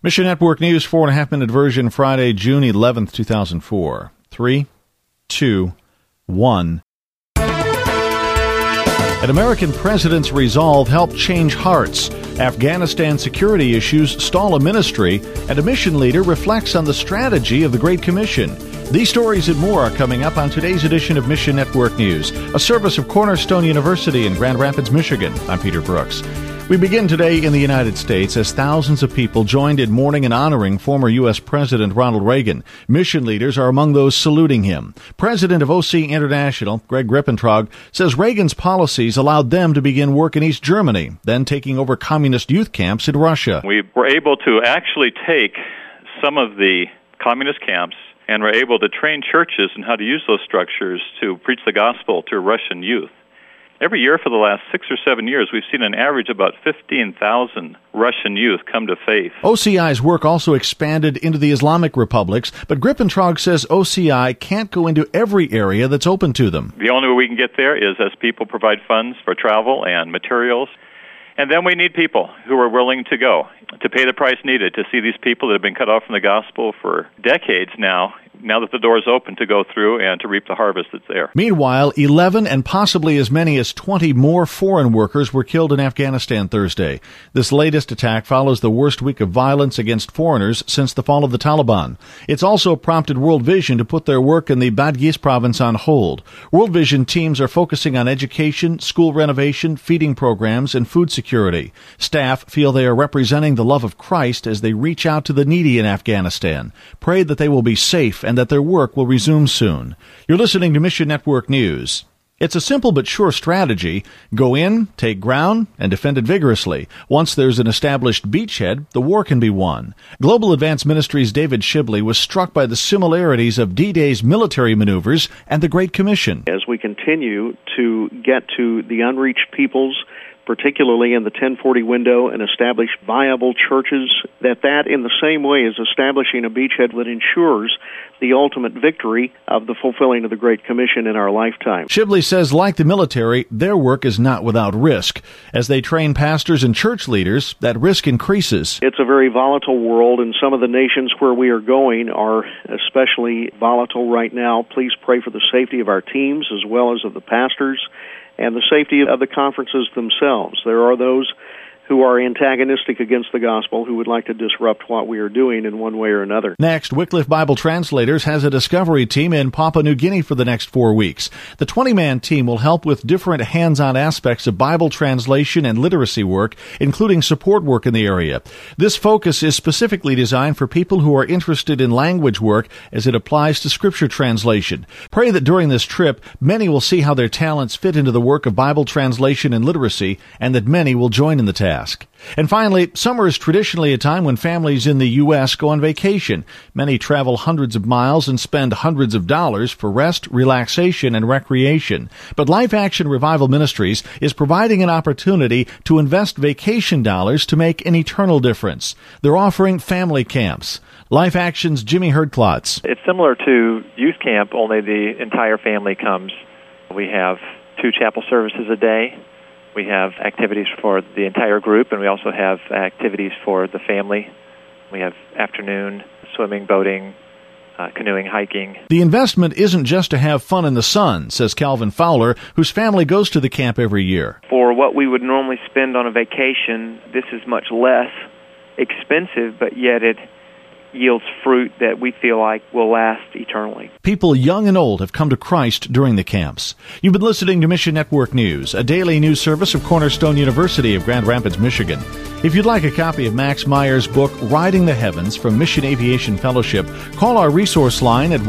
Mission Network News, 4.5-minute version, Friday, June 11th, 2004. 3, 2, 1. An American president's resolve helped change hearts. Afghanistan security issues stall a ministry, and a mission leader reflects on the strategy of the Great Commission. These stories and more are coming up on today's edition of Mission Network News, a service of Cornerstone University in Grand Rapids, Michigan. I'm Peter Brooks. We begin today in the United States as thousands of people joined in mourning and honoring former U.S. President Ronald Reagan. Mission leaders are among those saluting him. President of OC International, Greg Rippentrog, says Reagan's policies allowed them to begin work in East Germany, then taking over communist youth camps in Russia. We were able to actually take some of the communist camps and were able to train churches in how to use those structures to preach the gospel to Russian youth. Every year for the last 6 or 7 years, we've seen an average of about 15,000 Russian youth come to faith. OCI's work also expanded into the Islamic republics, but Rippentrog says OCI can't go into every area that's open to them. The only way we can get there is as people provide funds for travel and materials. And then we need people who are willing to go, to pay the price needed to see these people that have been cut off from the gospel for decades now that the door is open, to go through and to reap the harvest that's there. Meanwhile, 11 and possibly as many as 20 more foreign workers were killed in Afghanistan Thursday. This latest attack follows the worst week of violence against foreigners since the fall of the Taliban. It's also prompted World Vision to put their work in the Badghis province on hold. World Vision teams are focusing on education, school renovation, feeding programs, and food security. Staff feel they are representing the love of Christ as they reach out to the needy in Afghanistan. Pray that they will be safe and that their work will resume soon. You're listening to Mission Network News. It's a simple but sure strategy. Go in, take ground, and defend it vigorously. Once there's an established beachhead, the war can be won. Global Advanced Ministries' David Shibley was struck by the similarities of D-Day's military maneuvers and the Great Commission. As we continue to get to the unreached peoples, particularly in the 1040 window, and establish viable churches, that in the same way is establishing a beachhead that ensures the ultimate victory of the fulfilling of the Great Commission in our lifetime. Shibley says, like the military, their work is not without risk. As they train pastors and church leaders, that risk increases. It's a very volatile world, and some of the nations where we are going are especially volatile right now. Please pray for the safety of our teams as well as of the pastors and the safety of the conferences themselves. There are those who are antagonistic against the gospel who would like to disrupt what we are doing in one way or another. Next, Wycliffe Bible Translators has a discovery team in Papua New Guinea for the next 4 weeks. The 20-man team will help with different hands-on aspects of Bible translation and literacy work, including support work in the area. This focus is specifically designed for people who are interested in language work as it applies to Scripture translation. Pray that during this trip, many will see how their talents fit into the work of Bible translation and literacy, and that many will join in the task. And finally, summer is traditionally a time when families in the U.S. go on vacation. Many travel hundreds of miles and spend hundreds of dollars for rest, relaxation, and recreation. But Life Action Revival Ministries is providing an opportunity to invest vacation dollars to make an eternal difference. They're offering family camps. Life Action's Jimmy Herdklotz. It's similar to youth camp, only the entire family comes. We have 2 chapel services a day. We have activities for the entire group, and we also have activities for the family. We have afternoon swimming, boating, canoeing, hiking. The investment isn't just to have fun in the sun, says Calvin Fowler, whose family goes to the camp every year. For what we would normally spend on a vacation, this is much less expensive, but yet it yields fruit that we feel like will last eternally. People young and old have come to Christ during the camps. You've been listening to Mission Network News, a daily news service of Cornerstone University of Grand Rapids, Michigan. If you'd like a copy of Max Meyer's book, Riding the Heavens from Mission Aviation Fellowship, call our resource line at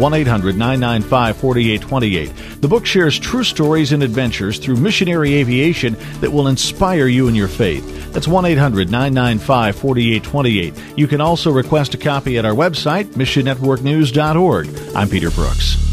1-800-995-4828. The book shares true stories and adventures through missionary aviation that will inspire you in your faith. That's 1-800-995-4828. You can also request a copy at our website, missionnetworknews.org. I'm Peter Brooks.